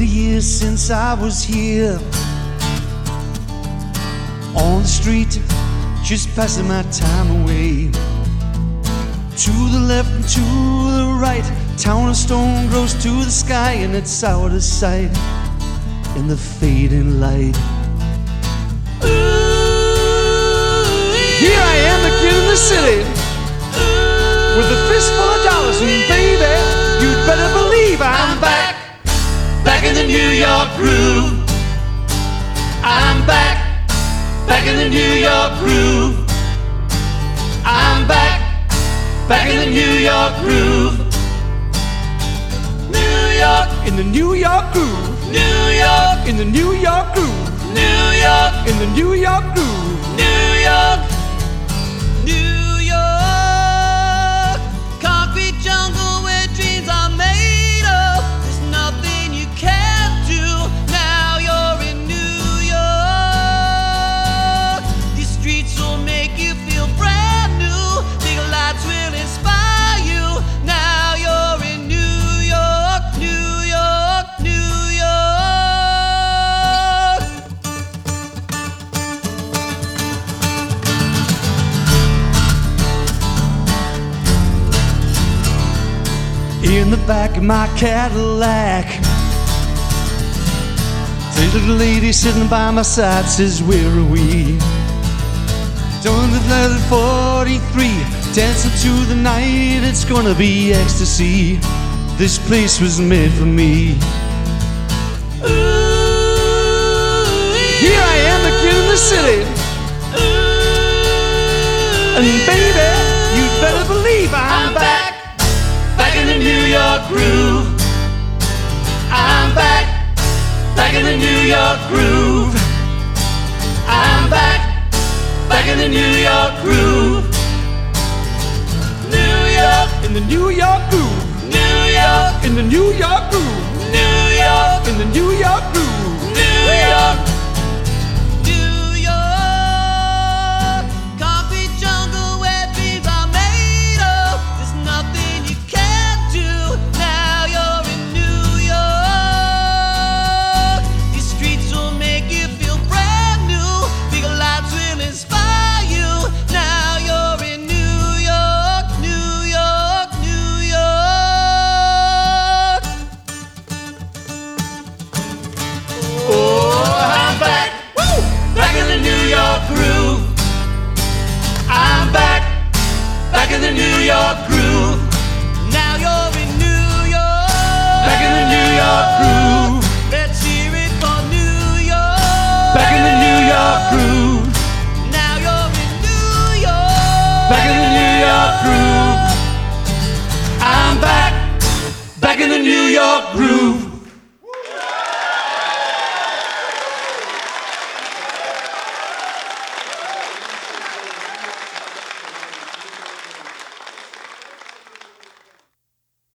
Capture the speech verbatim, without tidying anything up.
Twenty years since I was here on the street, just passing my time away. To the left and to the right, town of stone grows to the sky, and it's out of sight in the fading light. Ooh, here I am, the kid in the city, ooh, with a fistful of dollars, and baby, you'd better believe I'm, I'm back, back in the New York groove. I'm back, back in the New York groove. I'm back, back in the New York groove. New York, in the New York groove. New York, in the New York groove. New York, in the New York groove. New York, New York, concrete jungle where dreams are made of. There's nothing you can't do. Now you're in New York. These streets will make you feel brand new. Big lights will inspire you. Now you're in New York, New York, New York. In the back of my Cadillac, the little lady sitting by my side says, where are we? Down the level forty-three, dancing to the night, it's gonna be ecstasy. This place was made for me. Ooh, here I am, the kid in the city, ooh, and baby, you'd better believe I'm, I'm back, back in the New York groove. I'm back, back in the New York groove. I'm back, back in the New York groove. New York, in the New York groove. New York, in the New York groove. New York, in the New York groove. New York, New York, concrete jungle where dreams are made of. There's nothing you can't do. Now you're in New York. These streets will make you feel brand new. Big lights will inspire you. Now you're in New York, New York, New York. Oh, I'm back, woo, back in the New York groove. I'm back, back in the New York groove. Now you're in New York, back in the New York groove. Let's hear it for New York, back in the New York groove. Now you're in New York, back in the New York groove. I'm back, back in the New York groove.